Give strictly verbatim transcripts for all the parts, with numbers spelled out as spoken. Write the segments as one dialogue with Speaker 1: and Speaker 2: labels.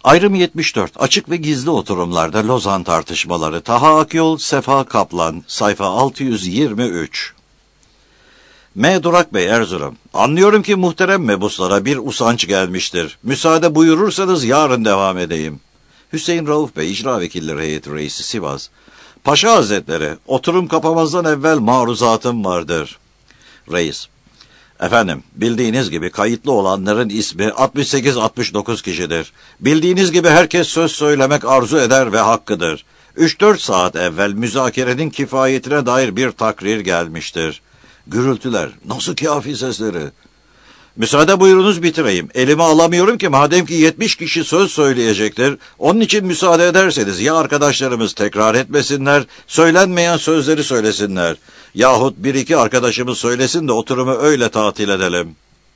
Speaker 1: Ayrım yetmiş dört. Açık ve gizli oturumlarda Lozan tartışmaları. Taha Akyol, Sefa Kaplan, sayfa altı yüz yirmi üç. M. Durak Bey, Erzurum. Anlıyorum ki muhterem mebuslara bir usanç gelmiştir. Müsaade buyurursanız yarın devam edeyim. Hüseyin Rauf Bey, İcra Vekilleri Heyeti Reisi, Sivas. Paşa Hazretleri, oturum kapamazdan evvel maruzatım vardır. Reis. Efendim, bildiğiniz gibi kayıtlı olanların ismi altmış sekiz altmış dokuz kişidir. Bildiğiniz gibi herkes söz söylemek arzu eder ve hakkıdır. üç dört saat evvel müzakerenin kifayetine dair bir takrir gelmiştir. Gürültüler, nasıl kafi sesleri. Müsaade buyurunuz bitireyim. Elime alamıyorum ki madem ki yetmiş kişi söz söyleyecektir. Onun için müsaade ederseniz ya arkadaşlarımız tekrar etmesinler, söylenmeyen sözleri söylesinler. Yahut bir iki arkadaşımız söylesin de oturumu öyle tatil edelim.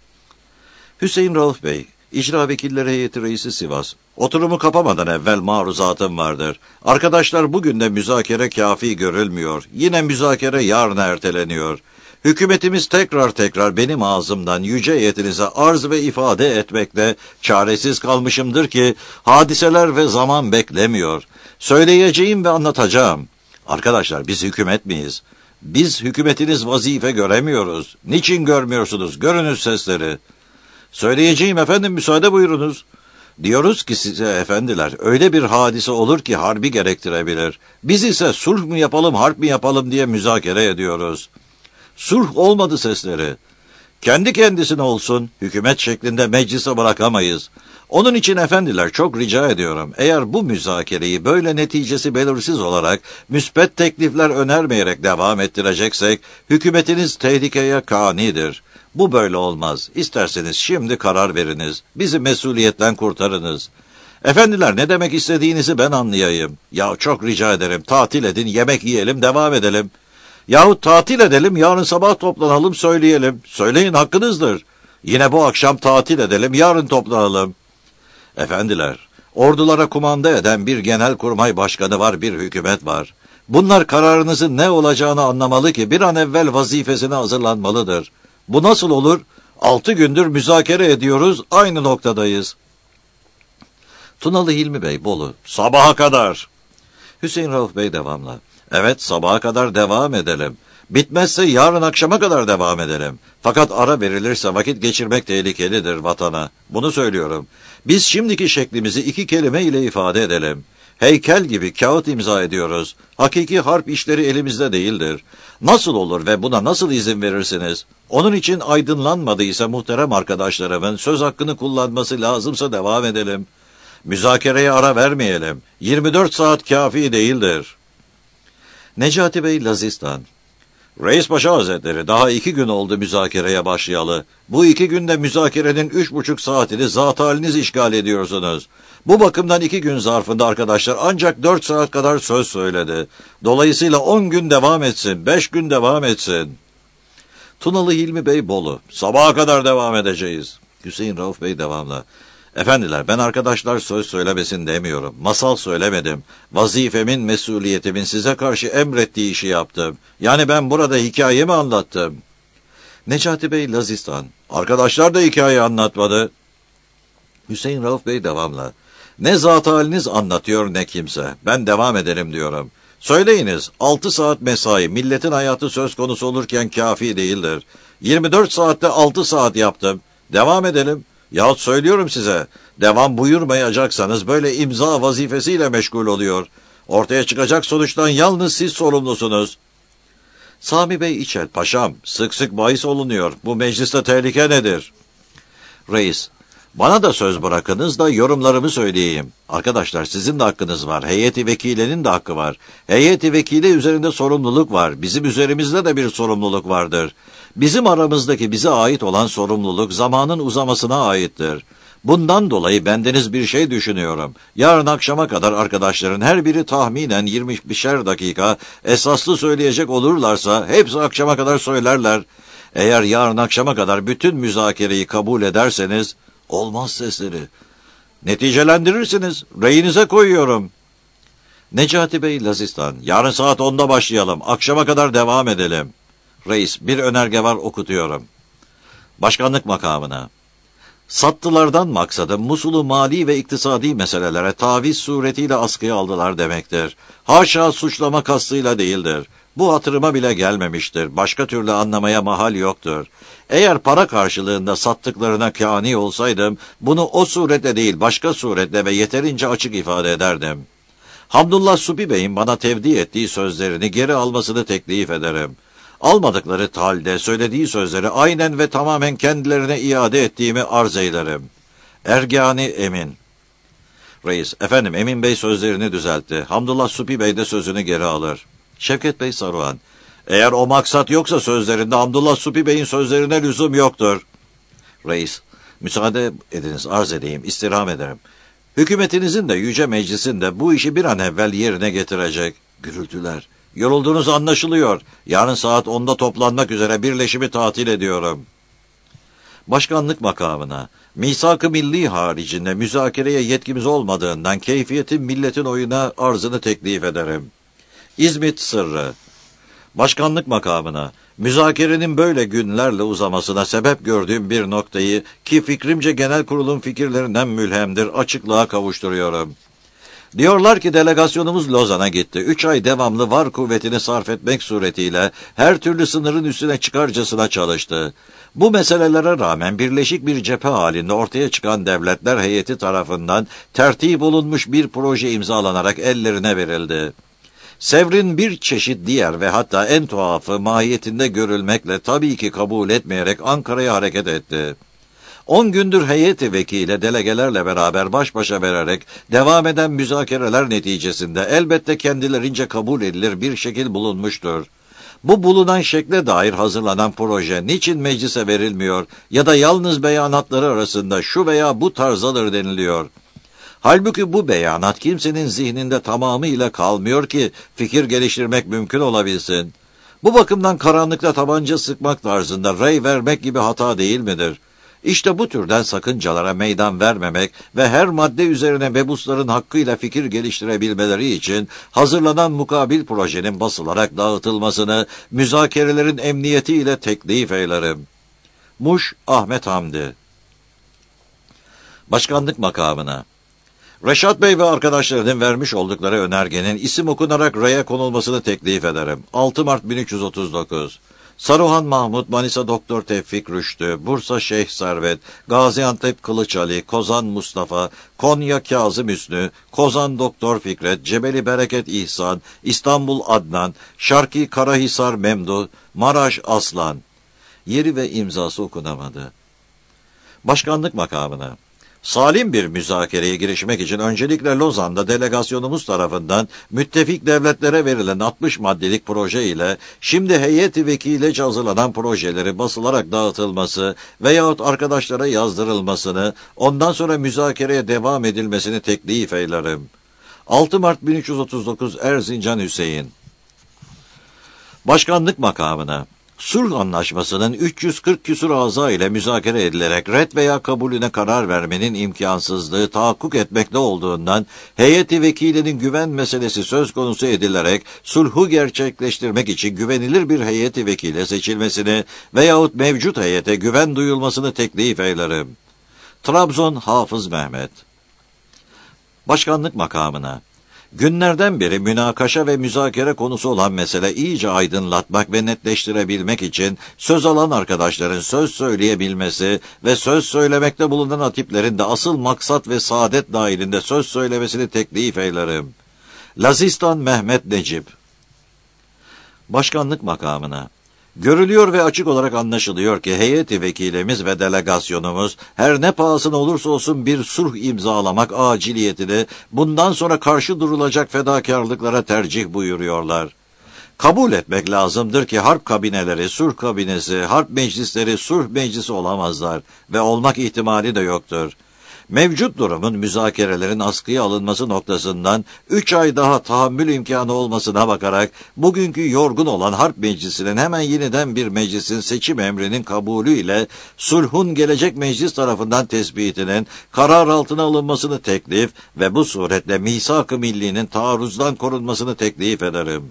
Speaker 1: Hüseyin Rauf Bey, İcra Vekilleri Heyeti Reisi, Sivas. Oturumu kapamadan evvel maruzatım vardır. Arkadaşlar, bugün de müzakere kafi görülmüyor. Yine müzakere yarın erteleniyor. Hükümetimiz tekrar tekrar benim ağzımdan yüce heyetinize arz ve ifade etmekle çaresiz kalmışımdır ki hadiseler ve zaman beklemiyor. Söyleyeceğim ve anlatacağım. Arkadaşlar, biz hükümet miyiz? Biz hükümetiniz vazife göremiyoruz. Niçin görmüyorsunuz? Görünüz sesleri. Söyleyeceğim efendim, müsaade buyurunuz. Diyoruz ki size efendiler, öyle bir hadise olur ki harbi gerektirebilir. Biz ise sulh mu yapalım, harp mi yapalım diye müzakere ediyoruz. Sulh olmadı sesleri. Kendi kendisine olsun, hükümet şeklinde meclise bırakamayız. Onun için efendiler, çok rica ediyorum, eğer bu müzakereyi böyle neticesi belirsiz olarak müspet teklifler önermeyerek devam ettireceksek, hükümetiniz tehlikeye kanidir. Bu böyle olmaz. İsterseniz şimdi karar veriniz. Bizi mesuliyetten kurtarınız. Efendiler, ne demek istediğinizi ben anlayayım. Ya çok rica ederim, tatil edin, yemek yiyelim, devam edelim. Yahut tatil edelim, yarın sabah toplanalım, söyleyelim. Söyleyin, hakkınızdır. Yine bu akşam tatil edelim, yarın toplanalım. Efendiler, ordulara kumanda eden bir genelkurmay başkanı var, bir hükümet var. Bunlar kararınızın ne olacağını anlamalı ki bir an evvel vazifesine hazırlanmalıdır. Bu nasıl olur? Altı gündür müzakere ediyoruz, aynı noktadayız. Tunalı Hilmi Bey, Bolu. Sabaha kadar. Hüseyin Rauf Bey, devamla. Evet, sabaha kadar devam edelim. Bitmezse yarın akşama kadar devam edelim. Fakat ara verilirse vakit geçirmek tehlikelidir vatana. Bunu söylüyorum. Biz şimdiki şeklimizi iki kelime ile ifade edelim. Heykel gibi kağıt imza ediyoruz. Hakiki harp işleri elimizde değildir. Nasıl olur ve buna nasıl izin verirsiniz? Onun için aydınlanmadıysa muhterem arkadaşlarımın söz hakkını kullanması lazımsa devam edelim. Müzakereye ara vermeyelim. yirmi dört saat kafi değildir. Necati Bey, Lazistan. Reis Paşa Hazretleri, daha iki gün oldu müzakereye başlayalı. Bu iki günde müzakerenin üç buçuk saatini zat haliniz işgal ediyorsunuz. Bu bakımdan iki gün zarfında arkadaşlar ancak dört saat kadar söz söyledi. Dolayısıyla on gün devam etsin, beş gün devam etsin. Tunalı Hilmi Bey, Bolu. Sabaha kadar devam edeceğiz. Hüseyin Rauf Bey, devamla. Efendiler, ben arkadaşlar söz söylemesin demiyorum. Masal söylemedim. Vazifemin, mesuliyetimin size karşı emrettiği işi yaptım. Yani ben burada hikaye mi anlattım? Necati Bey, Lazistan. Arkadaşlar da hikaye anlatmadı. Hüseyin Rauf Bey, devamla. Ne zat haliniz anlatıyor ne kimse. Ben devam edelim diyorum. Söyleyiniz, altı saat mesai milletin hayatı söz konusu olurken kafi değildir. yirmi dört saatte altı saat yaptım. Devam edelim. Yahut söylüyorum size, devam buyurmayacaksanız böyle imza vazifesiyle meşgul oluyor. Ortaya çıkacak sonuçtan yalnız siz sorumlusunuz. Sami Bey, İçel. Paşam, sık sık bahis olunuyor. Bu mecliste tehlike nedir? Reis. Bana da söz bırakınız da yorumlarımı söyleyeyim. Arkadaşlar, sizin de hakkınız var. Heyeti vekilinin de hakkı var. Heyeti vekili üzerinde sorumluluk var. Bizim üzerimizde de bir sorumluluk vardır. Bizim aramızdaki bize ait olan sorumluluk zamanın uzamasına aittir. Bundan dolayı bendeniz bir şey düşünüyorum. Yarın akşama kadar arkadaşların her biri tahminen yirmi beşer dakika esaslı söyleyecek olurlarsa hepsi akşama kadar söylerler. Eğer yarın akşama kadar bütün müzakereyi kabul ederseniz olmaz sesleri. Neticelendirirsiniz. Reyinize koyuyorum. Necati Bey, Lazistan. Yarın saat onda başlayalım. Akşama kadar devam edelim. Reis, bir önerge var, okutuyorum. Başkanlık makamına. Sattılardan maksadım Musul'u mali ve iktisadi meselelere taviz suretiyle askıya aldılar demektir. Haşa suçlama kastıyla değildir. Bu hatırıma bile gelmemiştir. Başka türlü anlamaya mahal yoktur. Eğer para karşılığında sattıklarına kâni olsaydım, bunu o suretle değil başka suretle ve yeterince açık ifade ederdim. Hamdullah Supi Bey'in bana tevdi ettiği sözlerini geri almasını teklif ederim. Almadıkları halde söylediği sözleri aynen ve tamamen kendilerine iade ettiğimi arz eylerim. Ergani Emin. Reis, efendim Emin Bey sözlerini düzeltti. Hamdullah Supi Bey de sözünü geri alır. Şevket Bey Saruhan. Eğer o maksat yoksa sözlerinde Hamdullah Supi Bey'in sözlerine lüzum yoktur. Reis, müsaade ediniz arz edeyim, istirham ederim. Hükümetinizin de yüce meclisin de bu işi bir an evvel yerine getirecek. Gürültüler. Yorulduğunuz anlaşılıyor. Yarın saat onda toplanmak üzere birleşimi tatil ediyorum. Başkanlık makamına, misak-ı milli haricinde müzakereye yetkimiz olmadığından keyfiyetin milletin oyuna arzını teklif ederim. İzmit sırrı. Başkanlık makamına, müzakerenin böyle günlerle uzamasına sebep gördüğüm bir noktayı ki fikrimce genel kurulun fikirlerinden mülhemdir açıklığa kavuşturuyorum. Diyorlar ki delegasyonumuz Lozan'a gitti. Üç ay devamlı var kuvvetini sarf etmek suretiyle her türlü sınırın üstüne çıkarcasına çalıştı. Bu meselelere rağmen birleşik bir cephe halinde ortaya çıkan devletler heyeti tarafından tertip olunmuş bir proje imzalanarak ellerine verildi. Sevr'in bir çeşit diğer ve hatta en tuhafı mahiyetinde görülmekle tabii ki kabul etmeyerek Ankara'ya hareket etti. On gündür heyeti vekile delegelerle beraber baş başa vererek devam eden müzakereler neticesinde elbette kendilerince kabul edilir bir şekil bulunmuştur. Bu bulunan şekle dair hazırlanan proje niçin meclise verilmiyor ya da yalnız beyanatları arasında şu veya bu tarzdadır deniliyor. Halbuki bu beyanat kimsenin zihninde tamamıyla kalmıyor ki fikir geliştirmek mümkün olabilsin. Bu bakımdan karanlıkta tabanca sıkmak tarzında rey vermek gibi hata değil midir? İşte bu türden sakıncalara meydan vermemek ve her madde üzerine mebusların hakkıyla fikir geliştirebilmeleri için hazırlanan mukabil projenin basılarak dağıtılmasını müzakerelerin emniyetiyle teklif eylerim. Muş Ahmet Hamdi. Başkanlık makamına. Reşat Bey ve arkadaşlarının vermiş oldukları önergenin isim okunarak raya konulmasını teklif ederim. altı Mart bin üç yüz otuz dokuz. Saruhan Mahmut, Manisa Doktor Tevfik Rüştü, Bursa Şeyh Servet, Gaziantep Kılıç Ali, Kozan Mustafa, Konya Kazım Hüsnü, Kozan Doktor Fikret, Cebeli Bereket İhsan, İstanbul Adnan, Şarki Karahisar Memdu, Maraş Aslan. Yeri ve imzası okunamadı. Başkanlık makamına. Salim bir müzakereye girişmek için öncelikle Lozan'da delegasyonumuz tarafından müttefik devletlere verilen altmış maddelik proje ile şimdi heyeti vekilece hazırlanan projeleri basılarak dağıtılması veyahut arkadaşlara yazdırılmasını, ondan sonra müzakereye devam edilmesini teklif eylerim. altı Mart bin üç yüz otuz dokuz Erzincan Hüseyin. Başkanlık makamına. Sulh Anlaşması'nın üç yüz kırk küsur ağza ile müzakere edilerek red veya kabulüne karar vermenin imkansızlığı tahakkuk etmekte olduğundan heyeti vekilinin güven meselesi söz konusu edilerek sulhu gerçekleştirmek için güvenilir bir heyeti vekile seçilmesini veyahut mevcut heyete güven duyulmasını teklif eylerim. Trabzon Hafız Mehmet. Başkanlık makamına. Günlerden beri münakaşa ve müzakere konusu olan mesele iyice aydınlatmak ve netleştirebilmek için söz alan arkadaşların söz söyleyebilmesi ve söz söylemekte bulunan hatiplerin de asıl maksat ve saadet dahilinde söz söylemesini teklif eylerim. Lazistan Mehmet Necip. Başkanlık makamına. Görülüyor ve açık olarak anlaşılıyor ki heyeti vekilimiz ve delegasyonumuz her ne pahasına olursa olsun bir sulh imzalamak aciliyetini bundan sonra karşı durulacak fedakarlıklara tercih buyuruyorlar. Kabul etmek lazımdır ki harp kabineleri, sulh kabinesi, harp meclisleri sulh meclisi olamazlar ve olmak ihtimali de yoktur. Mevcut durumun müzakerelerin askıya alınması noktasından üç ay daha tahammül imkanı olmasına bakarak bugünkü yorgun olan harp meclisinin hemen yeniden bir meclisin seçim emrinin kabulüyle sulhun gelecek meclis tarafından tespitinin karar altına alınmasını teklif ve bu suretle misak-ı millinin taarruzdan korunmasını teklif ederim.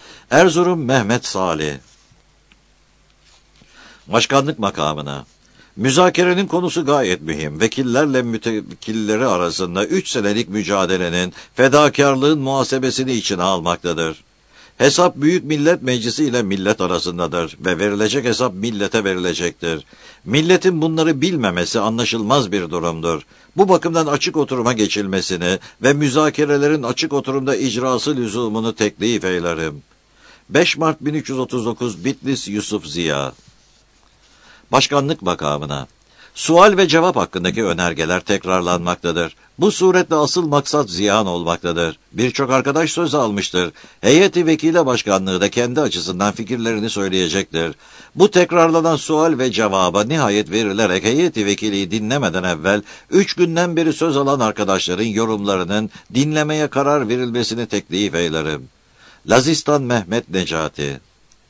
Speaker 1: Erzurum Mehmet Salih. Başkanlık makamına. Müzakerenin konusu gayet mühim. Vekillerle mütevekkilleri arasında üç senelik mücadelenin, fedakarlığın muhasebesini içine almaktadır. Hesap Büyük Millet Meclisi ile millet arasındadır ve verilecek hesap millete verilecektir. Milletin bunları bilmemesi anlaşılmaz bir durumdur. Bu bakımdan açık oturuma geçilmesini ve müzakerelerin açık oturumda icrası lüzumunu teklif eylerim. beş Mart bin üç yüz otuz dokuz Bitlis Yusuf Ziya. Başkanlık makamına. Sual ve cevap hakkındaki önergeler tekrarlanmaktadır. Bu suretle asıl maksat ziyan olmaktadır. Birçok arkadaş söz almıştır. Heyeti vekile başkanlığı da kendi açısından fikirlerini söyleyecektir. Bu tekrarlanan sual ve cevaba nihayet verilerek heyeti vekiliyi dinlemeden evvel, üç günden beri söz alan arkadaşların yorumlarının dinlemeye karar verilmesini teklif eylerim. Lazistan Mehmet Necati.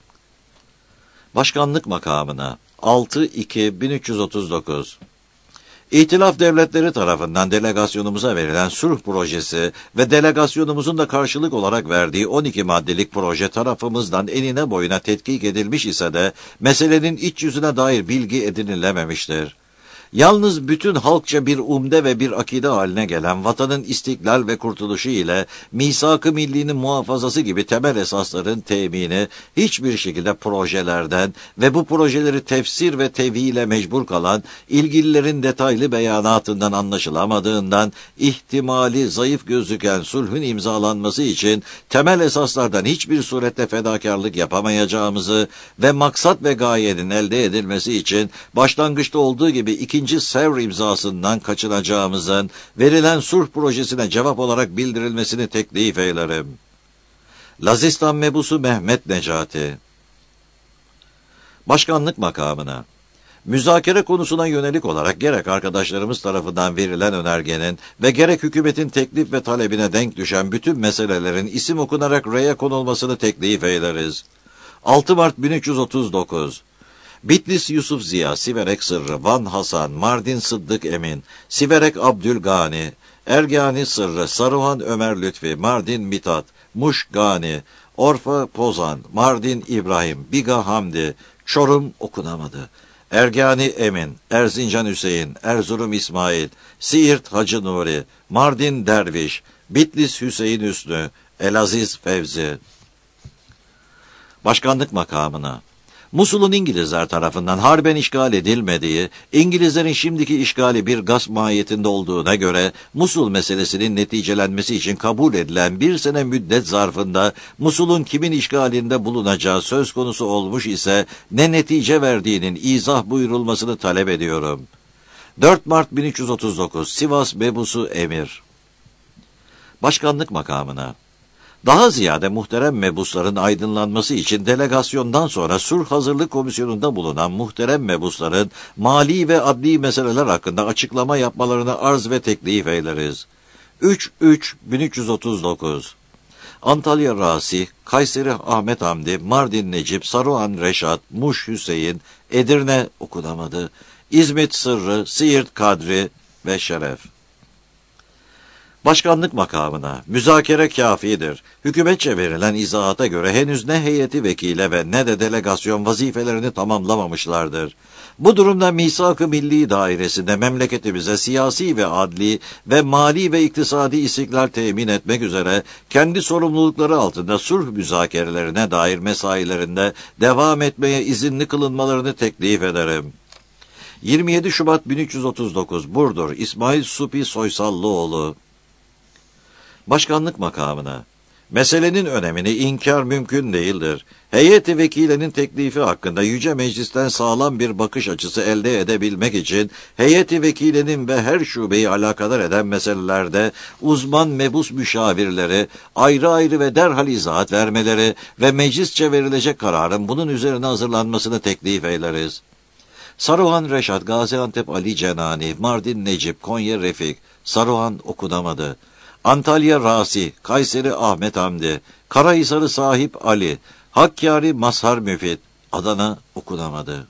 Speaker 1: Başkanlık makamına. altı iki bin üç yüz otuz dokuz İtilaf devletleri tarafından delegasyonumuza verilen sulh projesi ve delegasyonumuzun da karşılık olarak verdiği on iki maddelik proje tarafımızdan enine boyuna tetkik edilmiş ise de meselenin iç yüzüne dair bilgi edinilememiştir. Yalnız bütün halkça bir umde ve bir akide haline gelen vatanın istiklal ve kurtuluşu ile misak-ı millinin muhafazası gibi temel esasların temini hiçbir şekilde projelerden ve bu projeleri tefsir ve tevhile mecbur kalan ilgililerin detaylı beyanatından anlaşılamadığından ihtimali zayıf gözüken sulhün imzalanması için temel esaslardan hiçbir surette fedakarlık yapamayacağımızı ve maksat ve gayenin elde edilmesi için başlangıçta olduğu gibi iki İkinci Sevr imzasından kaçınacağımızın verilen sulh projesine cevap olarak bildirilmesini teklif eylerim. Lazistan Mebusu Mehmet Necati. Başkanlık makamına. Müzakere konusuna yönelik olarak gerek arkadaşlarımız tarafından verilen önergenin ve gerek hükümetin teklif ve talebine denk düşen bütün meselelerin isim okunarak reye konulmasını teklif eyleriz. altı Mart bin üç yüz otuz dokuz Bitlis Yusuf Ziya, Siverek Sırrı, Van Hasan, Mardin Sıddık Emin, Siverek Abdülgani, Ergani Sırrı, Saruhan Ömer Lütfi, Mardin Mitat, Muş Gani, Orfa Pozan, Mardin İbrahim, Biga Hamdi, Çorum okunamadı. Ergani Emin, Erzincan Hüseyin, Erzurum İsmail, Siirt Hacı Nuri, Mardin Derviş, Bitlis Hüseyin Üstü, Elaziz Fevzi. Başkanlık makamına. Musul'un İngilizler tarafından harben işgal edilmediği, İngilizlerin şimdiki işgali bir gasp mahiyetinde olduğuna göre, Musul meselesinin neticelenmesi için kabul edilen bir sene müddet zarfında, Musul'un kimin işgalinde bulunacağı söz konusu olmuş ise, ne netice verdiğinin izah buyurulmasını talep ediyorum. dört Mart bin üç yüz otuz dokuz Sivas Mebusu Emir. Başkanlık makamına. Daha ziyade muhterem mebusların aydınlanması için delegasyondan sonra sulh hazırlık komisyonunda bulunan muhterem mebusların mali ve adli meseleler hakkında açıklama yapmalarını arz ve teklif eyleriz. üç üç bin üç yüz otuz dokuz Antalya Rasi, Kayseri Ahmet Hamdi, Mardin Necip, Saruhan Reşat, Muş Hüseyin, Edirne okunamadı, İzmit Sırrı, Siirt Kadri ve Şeref. Başkanlık makamına. Müzakere kâfidir. Hükümetçe verilen izahata göre henüz ne heyeti vekile ve ne de delegasyon vazifelerini tamamlamamışlardır. Bu durumda misak-ı milli dairesinde memleketimize siyasi ve adli ve mali ve iktisadi istiklal temin etmek üzere kendi sorumlulukları altında sulh müzakerelerine dair mesailerinde devam etmeye izinli kılınmalarını teklif ederim. yirmi yedi Şubat bin üç yüz otuz dokuz Burdur İsmail Supi Soysallıoğlu. Başkanlık makamına. Meselenin önemini inkar mümkün değildir. Heyet-i vekilenin teklifi hakkında Yüce Meclis'ten sağlam bir bakış açısı elde edebilmek için heyet-i vekilenin ve her şubeyi alakadar eden meselelerde uzman mebus müşavirleri ayrı ayrı ve derhal izahat vermeleri ve meclisçe verilecek kararın bunun üzerine hazırlanmasını teklif eyleriz. Saruhan Reşat, Gaziantep Ali Cenani, Mardin Necip, Konya Refik, Saruhan okunamadı. Antalya Rasi, Kayseri Ahmet Hamdi, Karahisarı Sahip Ali, Hakkari Mazhar Müfit, Adana okunamadı.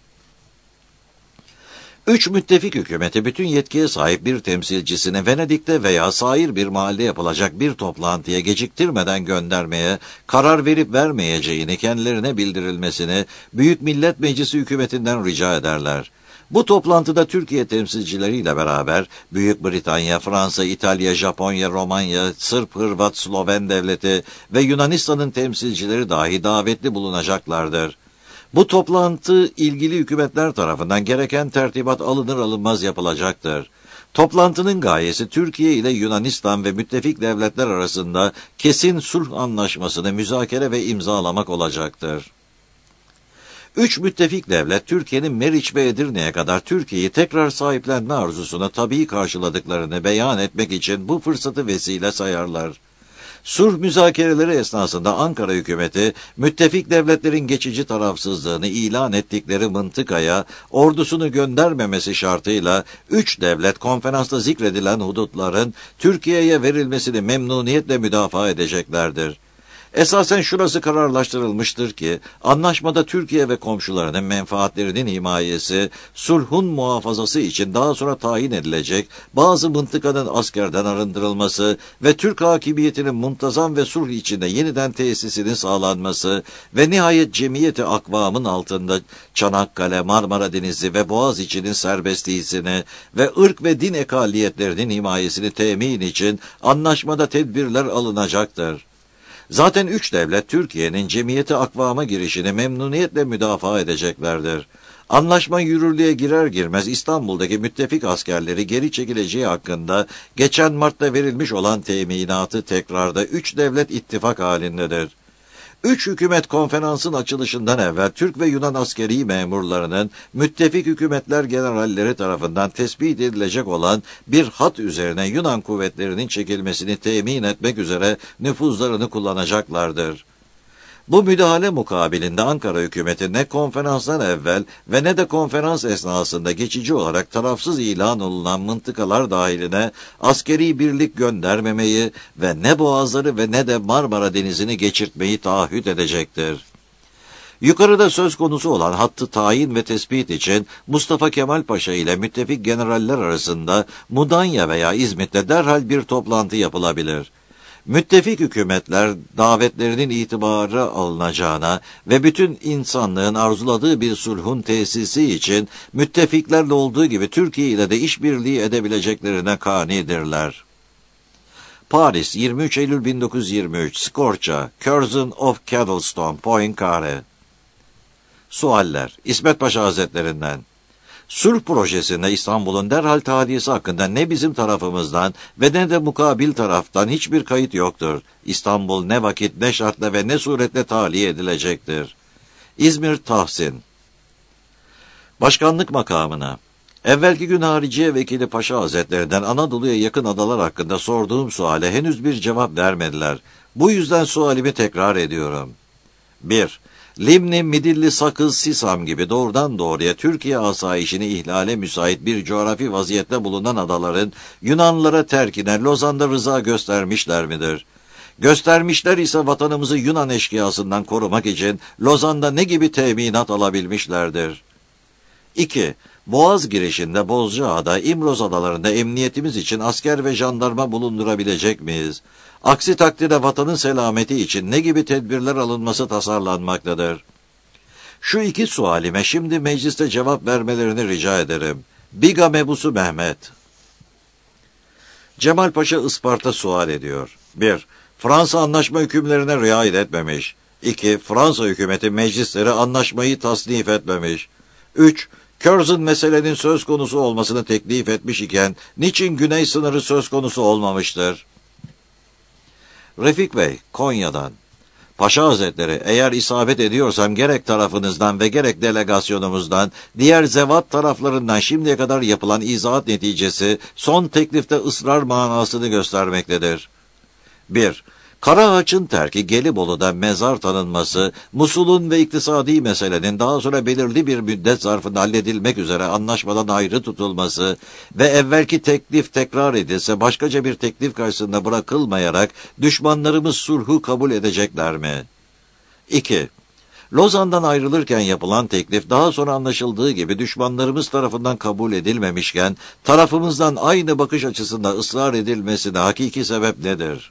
Speaker 1: Üç müttefik hükümeti bütün yetkiye sahip bir temsilcisini Venedik'te veya sair bir mahallede yapılacak bir toplantıya geciktirmeden göndermeye, karar verip vermeyeceğini kendilerine bildirilmesini Büyük Millet Meclisi hükümetinden rica ederler. Bu toplantıda Türkiye temsilcileriyle beraber Büyük Britanya, Fransa, İtalya, Japonya, Romanya, Sırp, Hırvat, Sloven devleti ve Yunanistan'ın temsilcileri dahi davetli bulunacaklardır. Bu toplantı ilgili hükümetler tarafından gereken tertibat alınır alınmaz yapılacaktır. Toplantının gayesi Türkiye ile Yunanistan ve müttefik devletler arasında kesin sulh anlaşmasını müzakere ve imzalamak olacaktır. Üç müttefik devlet Türkiye'nin Meriç ve Edirne'ye kadar Türkiye'yi tekrar sahiplenme arzusunu tabii karşıladıklarını beyan etmek için bu fırsatı vesile sayarlar. Sulh müzakereleri esnasında Ankara hükümeti, müttefik devletlerin geçici tarafsızlığını ilan ettikleri mıntıkaya ordusunu göndermemesi şartıyla üç devlet konferansta zikredilen hudutların Türkiye'ye verilmesini memnuniyetle müdafaa edeceklerdir. Esasen şurası kararlaştırılmıştır ki, anlaşmada Türkiye ve komşularının menfaatlerinin himayesi, sulhun muhafazası için daha sonra tayin edilecek bazı mıntıkanın askerden arındırılması ve Türk hakimiyetinin muntazam ve sulh içinde yeniden tesisinin sağlanması ve nihayet cemiyeti akvamın altında Çanakkale, Marmara Denizi ve Boğaziçi'nin serbestliğini ve ırk ve din ekaliyetlerinin himayesini temin için anlaşmada tedbirler alınacaktır. Zaten üç devlet Türkiye'nin cemiyeti akvama girişini memnuniyetle müdafaa edeceklerdir. Anlaşma yürürlüğe girer girmez İstanbul'daki müttefik askerleri geri çekileceği hakkında geçen Mart'ta verilmiş olan teminatı tekrarda üç devlet ittifak halindedir. Üç hükümet konferansın açılışından evvel Türk ve Yunan askeri memurlarının müttefik hükümetler generalleri tarafından tespit edilecek olan bir hat üzerine Yunan kuvvetlerinin çekilmesini temin etmek üzere nüfuzlarını kullanacaklardır. Bu müdahale mukabilinde Ankara hükümeti ne konferansdan evvel ve ne de konferans esnasında geçici olarak tarafsız ilan olunan mıntıkalar dahiline askeri birlik göndermemeyi ve ne boğazları ve ne de Marmara Denizi'ni geçirtmeyi taahhüt edecektir. Yukarıda söz konusu olan hattı tayin ve tespit için Mustafa Kemal Paşa ile müttefik generaller arasında Mudanya veya İzmit'te derhal bir toplantı yapılabilir. Müttefik hükümetler davetlerinin itibarı alınacağına ve bütün insanlığın arzuladığı bir sulhun tesisi için müttefiklerle olduğu gibi Türkiye ile de işbirliği edebileceklerine kanidirler. Paris, yirmi üç Eylül bin dokuz yüz yirmi üç, Scorca, Curzon of Kettlestone, Poincaré. Sualler, İsmet Paşa Hazretlerinden. Sulh projesinde İstanbul'un derhal tahliyesi hakkında ne bizim tarafımızdan ve ne de mukabil taraftan hiçbir kayıt yoktur. İstanbul ne vakit, ne şartla ve ne suretle tahliye edilecektir. İzmir, Tahsin. Başkanlık makamına. Evvelki gün Hariciye Vekili Paşa Hazretlerinden Anadolu'ya yakın adalar hakkında sorduğum suale henüz bir cevap vermediler. Bu yüzden sualimi tekrar ediyorum. bir. Limni, Midilli, Sakız, Sisam gibi doğrudan doğruya Türkiye asayişini ihlale müsait bir coğrafi vaziyette bulunan adaların Yunanlılara terkine Lozan'da rıza göstermişler midir? Göstermişler ise vatanımızı Yunan eşkıyasından korumak için Lozan'da ne gibi teminat alabilmişlerdir? iki. Boğaz girişinde Bozcaada, İmroz adalarında emniyetimiz için asker ve jandarma bulundurabilecek miyiz? Aksi takdirde vatanın selameti için ne gibi tedbirler alınması tasarlanmaktadır? Şu iki sualime şimdi mecliste cevap vermelerini rica ederim. Biga Mebusu Mehmet. Cemal Paşa Isparta sual ediyor. bir. Fransa anlaşma hükümlerine riayet etmemiş. iki. Fransa hükümeti meclisleri anlaşmayı tasnif etmemiş. üç. Curzon meselenin söz konusu olmasını teklif etmiş iken niçin güney sınırı söz konusu olmamıştır? Refik Bey, Konya'dan. Paşa Hazretleri, eğer isabet ediyorsam gerek tarafınızdan ve gerek delegasyonumuzdan, diğer zevat taraflarından şimdiye kadar yapılan izahat neticesi son teklifte ısrar manasını göstermektedir. bir. Karaağaç'ın terki Gelibolu'da mezar tanınması, Musul'un ve iktisadi meselenin daha sonra belirli bir müddet zarfında halledilmek üzere anlaşmadan ayrı tutulması ve evvelki teklif tekrar edilse başkaca bir teklif karşısında bırakılmayarak düşmanlarımız sulhu kabul edecekler mi? iki. Lozan'dan ayrılırken yapılan teklif daha sonra anlaşıldığı gibi düşmanlarımız tarafından kabul edilmemişken tarafımızdan aynı bakış açısında ısrar edilmesine hakiki sebep nedir?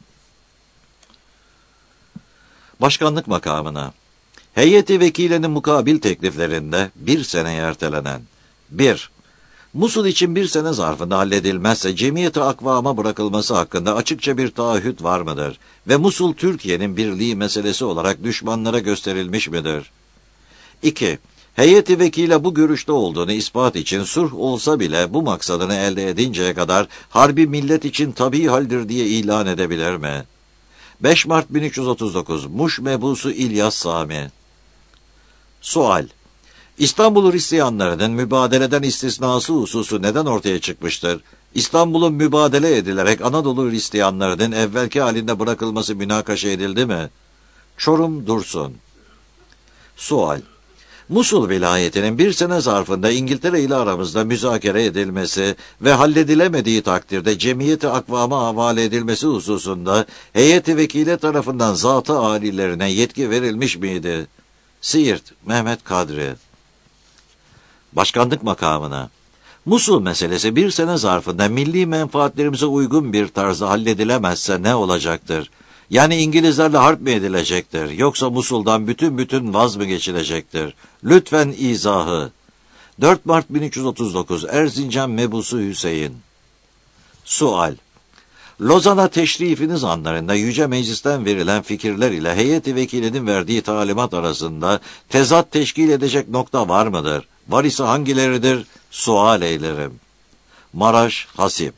Speaker 1: Başkanlık makamına. Heyeti vekilinin mukabil tekliflerinde bir seneye ertelenen bir. Musul için bir sene zarfında halledilmezse cemiyeti akvama bırakılması hakkında açıkça bir taahhüt var mıdır? Ve Musul Türkiye'nin birliği meselesi olarak düşmanlara gösterilmiş midir? iki. Heyeti vekile bu görüşte olduğunu ispat için sulh olsa bile bu maksadını elde edinceye kadar harbi millet için tabii haldir diye ilan edebilir mi? beş Mart bin üç yüz otuz dokuz Muş mebusu İlyas Sami. Sual: İstanbul Hristiyanlarının mübadeleden istisnası hususu neden ortaya çıkmıştır? İstanbul'un mübadele edilerek Anadolu Hristiyanlarının evvelki halinde bırakılması münakaşa edildi mi? Çorum Dursun. Sual: Musul vilayetinin bir sene zarfında İngiltere ile aramızda müzakere edilmesi ve halledilemediği takdirde cemiyeti akvama havale edilmesi hususunda heyeti vekile tarafından zat-ı âlilerine yetki verilmiş miydi? Siirt Mehmet Kadri. Başkanlık makamına: Musul meselesi bir sene zarfında milli menfaatlerimize uygun bir tarzda halledilemezse ne olacaktır? Yani İngilizlerle harp mi edilecektir, yoksa Musul'dan bütün bütün vaz mı geçilecektir? Lütfen izahı. dört Mart bin üç yüz otuz dokuz Erzincan mebusu Hüseyin. Sual: Lozan'a teşrifiniz anlarında Yüce Meclis'ten verilen fikirler ile heyeti vekilinin verdiği talimat arasında tezat teşkil edecek nokta var mıdır? Var ise hangileridir? Sual eylerim. Maraş Hasip.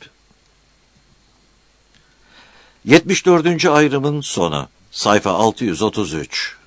Speaker 1: yetmiş dördüncü ayrımın sonu. Sayfa altı yüz otuz üç.